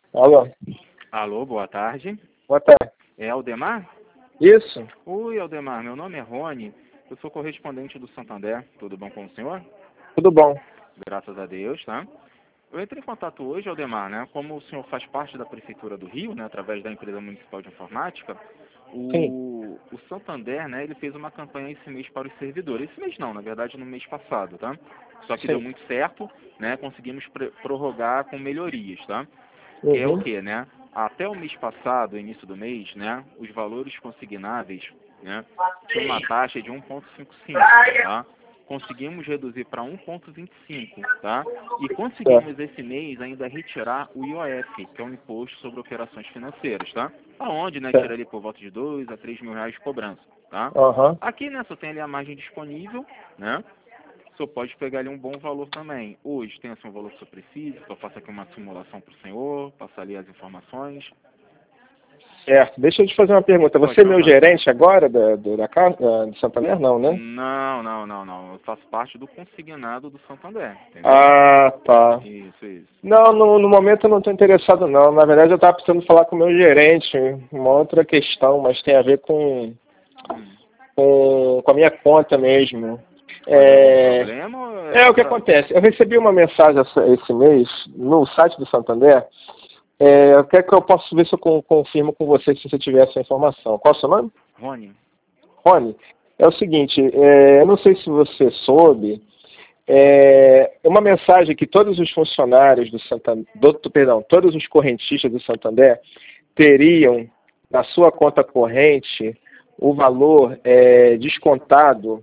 Alô? Alô, boa tarde. Boa tarde. É Aldemar? Isso? Oi, Aldemar, meu nome é Rony, eu sou correspondente do Santander. Tudo bom com o senhor? Tudo bom. Graças a Deus, tá? Eu entrei em contato hoje, Aldemar, né? Como o senhor faz parte da Prefeitura do Rio, né? Através da Empresa Municipal de Informática, Sim. o Santander, né? Ele fez uma campanha esse mês para os servidores. Esse mês não, na verdade no mês passado, tá? Só que deu Sim. muito certo, né? Conseguimos prorrogar com melhorias, tá? Que é o Uhum. quê, né? Até o mês passado, início do mês, né? Os valores consignáveis, né? Tinha uma taxa de 1,55, tá? Conseguimos reduzir para 1,25, tá? E conseguimos Certo. esse mês ainda retirar o IOF, que é o Imposto sobre Operações Financeiras, tá? Aonde, né? Tira Certo. ali por volta de 2 a 3 mil reais de cobrança, tá? Aham. Aqui, né? Só tem ali a margem disponível, né? O senhor pode pegar ali um bom valor também. Hoje tem assim um valor que o senhor precisa, que eu faço aqui uma simulação para o senhor, passar ali as informações. Certo. Deixa eu te fazer uma pergunta. Pode Você é meu perguntar. gerente agora da casa, de Santander? Não, né? Não. Eu faço parte do consignado do Santander, entendeu? Ah, tá. Isso. Não, no momento eu não estou interessado, não. Na verdade, eu estava precisando falar com o meu gerente. Uma outra questão, mas tem a ver Hum. com a minha conta mesmo. Mas é algum problema ou é O só que para... acontece? Eu recebi uma mensagem esse mês no site do Santander. Eu quero que eu possa ver se eu confirmo com você se você tiver essa informação. Qual é o seu nome? Rony? Rony. É o seguinte, eu não sei se você soube, uma mensagem que todos os funcionários do Santander, todos os correntistas do Santander teriam na sua conta corrente o valor descontado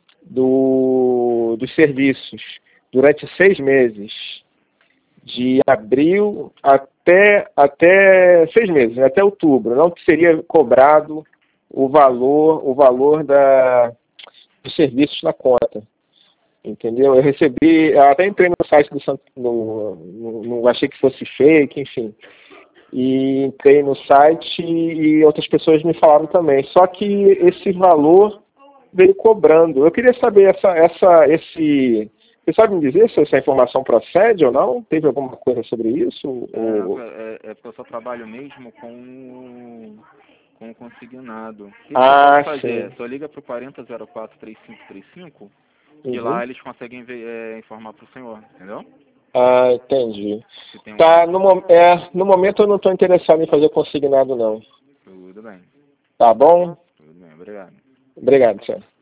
dos serviços durante 6 meses, de abril até 6 meses, né, até outubro. Não seria cobrado o valor dos serviços na conta. Entendeu? Eu recebi, eu até entrei no site do achei que fosse fake, enfim. E entrei no site e outras pessoas me falaram também. Só que esse valor veio cobrando. Eu queria saber você sabe me dizer se essa informação procede ou não? Teve alguma coisa sobre isso? É porque eu só trabalho mesmo com o consignado. O que você pode Ah, fazer? sim. Só liga para o 4004-3535, que lá Uhum. eles conseguem informar para o senhor, entendeu? Ah, entendi. Se tem alguma Tá, coisa. no momento eu não estou interessado em fazer consignado, não. Tudo bem, Tá bom? tudo bem, obrigado. Obrigado, senhor.